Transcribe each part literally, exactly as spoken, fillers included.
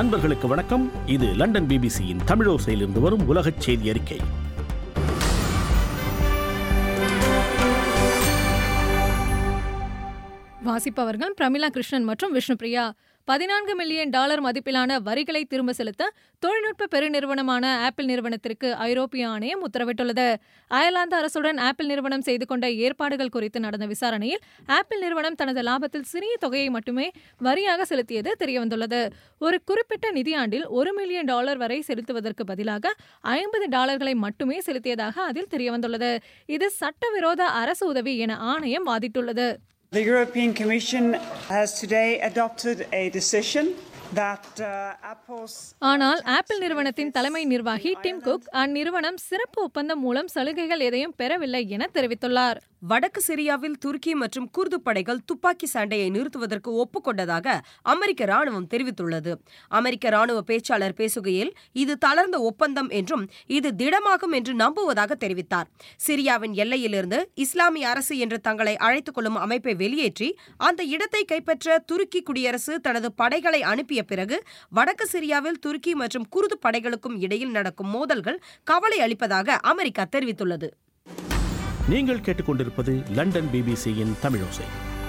அன்பர்களுக்கு வணக்கம். இது லண்டன் பிபிசியின் தமிழோசையிலிருந்து வரும் உலகச் செய்தி அறிக்கை. வாசிப்பவர்கள் பிரமிளா கிருஷ்ணன் மற்றும் விஷ்ணுபிரியா. பதினான்கு மில்லியன் டாலர் மதிப்பிலான வரிகளை திரும்ப செலுத்த தொழில்நுட்ப பெருநிறுவனமான ஆப்பிள் நிறுவனத்திற்கு ஐரோப்பிய ஆணையம் உத்தரவிட்டுள்ளது. அயர்லாந்து அரசுடன் ஆப்பிள் நிறுவனம் செய்து கொண்ட ஏற்பாடுகள் குறித்து நடந்த விசாரணையில் ஆப்பிள் நிறுவனம் தனது லாபத்தில் சிறிய தொகையை மட்டுமே வரியாக செலுத்தியது தெரியவந்துள்ளது. ஒரு குறிப்பிட்ட நிதியாண்டில் ஒரு மில்லியன் டாலர் வரை செலுத்துவதற்கு பதிலாக ஐம்பது டாலர்களை மட்டுமே செலுத்தியதாக அதில் தெரியவந்துள்ளது. இது சட்டவிரோத அரசு உதவி என ஆணையம் வாதிட்டுள்ளது. The European Commission has today adopted a decision that uh, Apple's ஆனால் ஆப்பிள் நிறுவனத்தின் தலைமை நிர்வாகி டிம் குக் அந்நிறுவனம் சிறப்பு ஒப்பந்தம் மூலம் சலுகைகள் எதையும் பெறவில்லை என தெரிவித்துள்ளார். வடக்கு சிரியாவில் துருக்கி மற்றும் குர்து படைகள் துப்பாக்கி சண்டையை நிறுத்துவதற்கு ஒப்புக்கொண்டதாக அமெரிக்க ராணுவம் தெரிவித்துள்ளது. அமெரிக்க ராணுவ பேச்சாளர் பேசுகையில் இது தளர்ந்த ஒப்பந்தம் என்றும் இது திடமாகும் என்று நம்புவதாக தெரிவித்தார். சிரியாவின் எல்லையிலிருந்து இஸ்லாமிய அரசு என்று தங்களை அழைத்துக் கொள்ளும் அமைப்பை வெளியேற்றி அந்த இடத்தை கைப்பற்ற துருக்கி குடியரசு தனது படைகளை அனுப்பிய பிறகு வடக்கு சிரியாவில் துருக்கி மற்றும் குர்து படைகளுக்கும் இடையில் நடக்கும் மோதல்கள் கவலை அளிப்பதாக அமெரிக்கா தெரிவித்துள்ளது. நீங்கள் கேட்டுக்கொண்டிருப்பது லண்டன் பிபிசியின் தமிழோசை.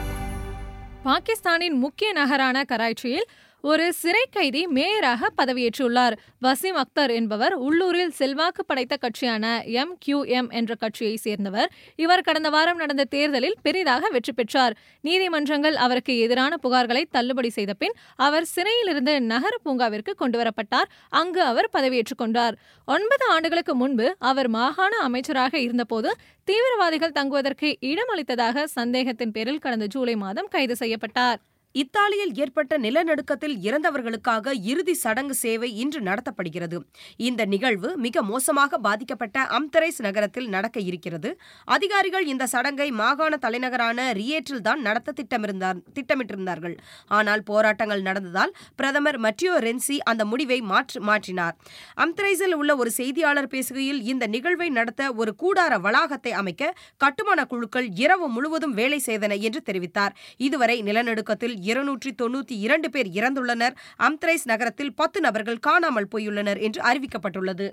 பாகிஸ்தானின் முக்கிய நகரான கராச்சியில் ஒரு சிறை கைதி மேயராக பதவியேற்றுள்ளார். வசீம் அக்தர் என்பவர் உள்ளூரில் செல்வாக்கு படைத்த கட்சியான எம் கியூ எம் என்ற கட்சியை சேர்ந்தவர். இவர் கடந்த வாரம் நடந்த தேர்தலில் பெரிதாக வெற்றி பெற்றார். நீதிமன்றங்கள் அவருக்கு எதிரான புகார்களை தள்ளுபடி செய்த பின் அவர் சிறையிலிருந்து நகர பூங்காவிற்கு கொண்டுவரப்பட்டார். அங்கு அவர் பதவியேற்றுக் கொண்டார். ஒன்பது ஆண்டுகளுக்கு முன்பு அவர் மாகாண அமைச்சராக இருந்தபோது தீவிரவாதிகள் தங்குவதற்கு இடம் அளித்ததாக சந்தேகத்தின் பேரில் கடந்த ஜூலை மாதம் கைது செய்யப்பட்டார். இத்தாலியில் ஏற்பட்ட நிலநடுக்கத்தில் இறந்தவர்களுக்காக இறுதி சடங்கு சேவை இன்று நடத்தப்படுகிறது. இந்த நிகழ்வு மிக மோசமாக பாதிக்கப்பட்ட அம்தரைஸ் நகரத்தில் நடக்க இருக்கிறது. அதிகாரிகள் இந்த சடங்கை மாகாண தலைநகரான ரியேற்றில் தான் நடத்த திட்டமிருந்தார் திட்டமிட்டிருந்தார்கள் ஆனால் போராட்டங்கள் நடந்ததால் பிரதமர் மட்டியோ ரென்சி அந்த முடிவை மாற்றி மாற்றினார். அம்தரைஸில் உள்ள ஒரு செய்தியாளர் பேசுகையில் இந்த நிகழ்வை நடத்த ஒரு கூடார வளாகத்தை அமைக்க கட்டுமான குழுக்கள் இரவு முழுவதும் வேலை செய்தன என்று தெரிவித்தார். இதுவரை நிலநடுக்கத்தில் இருநூற்றி தொன்னூற்றி இரண்டு பேர் இறந்துள்ளனர். அம்தரைஸ் நகரத்தில் பத்து நபர்கள் காணாமல் போயுள்ளனர் என்று அறிவிக்கப்பட்டுள்ளது.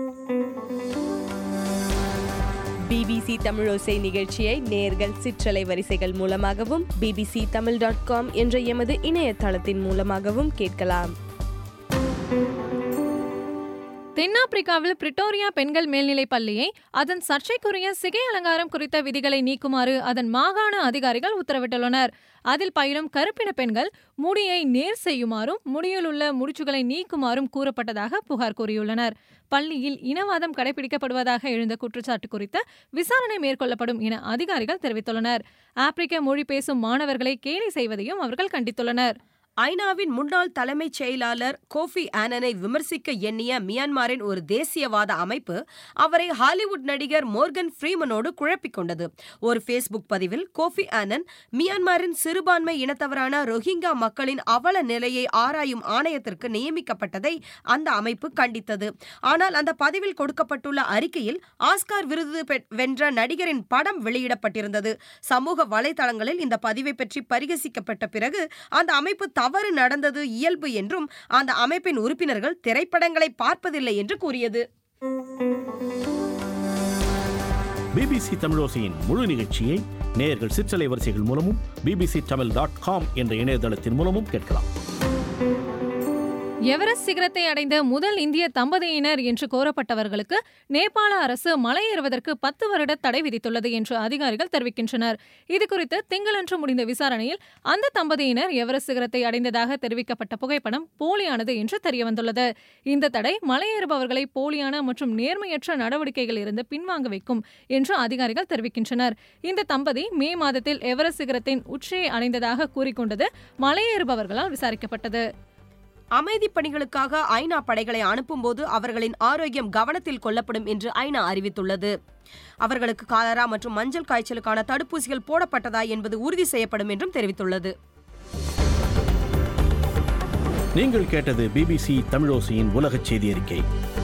பிபிசி தமிழோசை நிகழ்ச்சியை நேயர்கள் சிற்றலை வரிசைகள் மூலமாகவும் பிபிசி தமிழ் டாட் காம் என்ற எமது இணையதளத்தின் மூலமாகவும் கேட்கலாம். தென்னாப்பிரிக்காவில் பிரிட்டோரியா பெண்கள் மேல்நிலைப் பள்ளியை அதன் சர்ச்சைக்குரிய சிகை அலங்காரம் குறித்த விதிகளை நீக்குமாறு அதன் மாகாண அதிகாரிகள் உத்தரவிட்டுள்ளனர். அதில் பயிலும் கருப்பின பெண்கள் முடியை நேர் செய்யுமாறும் முடியில் உள்ள முடிச்சுகளை நீக்குமாறும் கூறப்பட்டதாக புகார் கூறியுள்ளனர். பள்ளியில் இனவாதம் கடைபிடிக்கப்படுவதாக எழுந்த குற்றச்சாட்டு குறித்து விசாரணை மேற்கொள்ளப்படும் என அதிகாரிகள் தெரிவித்துள்ளனர். ஆப்பிரிக்க மொழி பேசும் மாணவர்களை கேலி செய்வதையும் அவர்கள் கண்டித்துள்ளனர். ஐநாவின் முன்னாள் தலைமைச் செயலாளர் கோஃபி ஆனனை விமர்சிக்க எண்ணிய மியான்மரின் ஒரு தேசியவாத அமைப்பு அவரை ஹாலிவுட் நடிகர் மோர்கன் ஃப்ரீமனோடு குழப்பிக் கொண்டது. ஒரு ஃபேஸ்புக் பதிவில் கோஃபி ஆனன் மியான்மரின் சிறுபான்மை இனத்தவரான ரோஹிங்கா மக்களின் அவல நிலையை ஆராயும் ஆணையத்திற்கு நியமிக்கப்பட்டதை அந்த அமைப்பு கண்டித்தது. ஆனால் அந்த பதிவில் கொடுக்கப்பட்டுள்ள அறிக்கையில் ஆஸ்கார் விருது வென்ற நடிகரின் படம் வெளியிடப்பட்டிருந்தது. சமூக வலைதளங்களில் இந்த பதிவை பற்றி பரிகசிக்கப்பட்ட பிறகு அந்த அமைப்பு தவறு நடந்தது இயல்பு என்றும் அந்த அமைப்பின் உறுப்பினர்கள் திரைப்படங்களை பார்ப்பதில்லை என்று கூறியது. பிபிசி தமிழோசையின் முழு நிகழ்ச்சியை நேயர்கள் சிற்றலை வரிசைகள் மூலமும் பிபிசி தமிழ் டாட் காம் என்ற இணையதளத்தின் மூலமும் கேட்கலாம். எவரெஸ்ட் சிகரத்தை அடைந்த முதல் இந்திய தம்பதியினர் என்று கோரப்பட்டவர்களுக்கு நேபாள அரசு மலையேறுவதற்கு பத்து வருட தடை விதித்துள்ளது என்று அதிகாரிகள் தெரிவிக்கின்றனர். இதுகுறித்து திங்களன்று முடிந்த விசாரணையில் அந்த தம்பதியினர் எவரெஸ்ட் சிகரத்தை அடைந்ததாக தெரிவிக்கப்பட்ட புகைப்படம் போலியானது என்று தெரியவந்துள்ளது. இந்த தடை மலையேறுபவர்களை போலியான மற்றும் நேர்மையற்ற நடவடிக்கைகளில் இருந்து பின்வாங்க வைக்கும் என்று அதிகாரிகள் தெரிவிக்கின்றனர். இந்த தம்பதி மே மாதத்தில் எவரெஸ்ட் சிகரத்தின் உச்சியை அடைந்ததாக கூறிக்கொண்டது மலையேறுபவர்களால் விசாரிக்கப்பட்டது. அமைதி பணிகளுக்காக ஐநா படைகளை அனுப்பும்போது அவர்களின் ஆரோக்கியம் கவனத்தில் கொள்ளப்படும் என்று ஐநா அறிவித்துள்ளது. அவர்களுக்கு காலரா மற்றும் மஞ்சள் காய்ச்சலுக்கான தடுப்பூசிகள் போடப்பட்டதா என்பது உறுதி செய்யப்படும் என்றும் தெரிவித்துள்ளது. நீங்கள் கேட்டது பிபிசி தமிழோசையின் உலகச் செய்தி அறிக்கை.